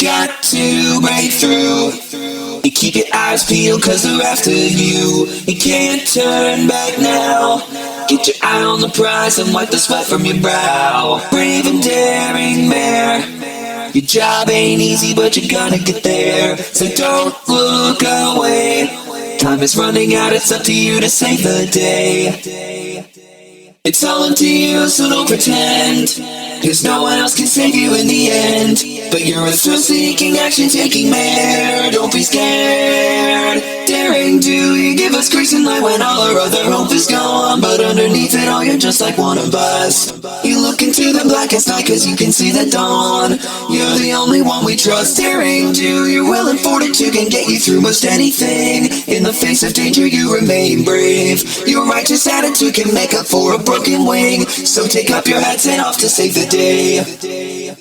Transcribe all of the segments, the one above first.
got to break through. You keep your eyes peeled cause they're after you. You can't turn back now. Get your eye on the prize and wipe the sweat from your brow. Brave and daring mare, your job ain't easy but you're gonna get there. So don't look away. Time is running out, it's up to you to save the day. It's all up to you, so don't pretend, cause no one else can save you in the end. But you're a thrill-seeking, action-taking mare. Don't be scared. Daring do, you give us grace and light when all our other hope is gone. But underneath it all, you're just like one of us. You look into the blackest night cause you can see the dawn. You're the only one we trust. Daring do, your will and fortitude can get you through most anything. In the face of danger, you remain brave. Your righteous attitude can make up for a broken wing. So take up your hats and off to save the day.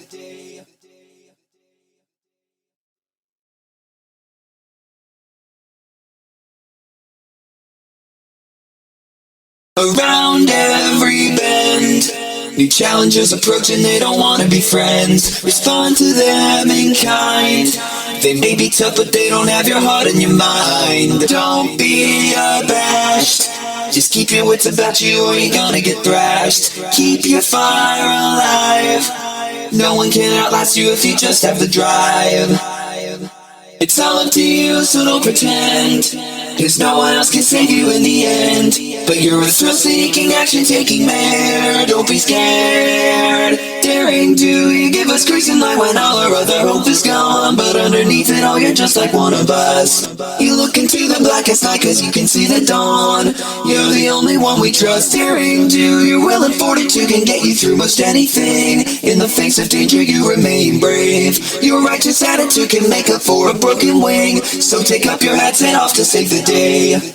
Around every bend, new challenges approach and they don't want to be friends. Respond to them in kind. They may be tough but they don't have your heart and your mind. Don't be abashed, just keep your wits about you or you're gonna get thrashed. Keep your fire alive. No one can outlast you if you just have the drive. It's all up to you, so don't pretend, cause no one else can save you in the end. But you're a thrill-seeking, action-taking mare. Don't be scared. Daring do, you give us grace and light when all our other hope is gone. But underneath it all, you're just like one of us. You look into the blackest night cause you can see the dawn. You're the only one we trust. Daring do, your will and fortitude can get you through most anything. In the face of danger, you remain brave. Your righteous attitude can make up for a broken wing. So take up your hats and off to save the day.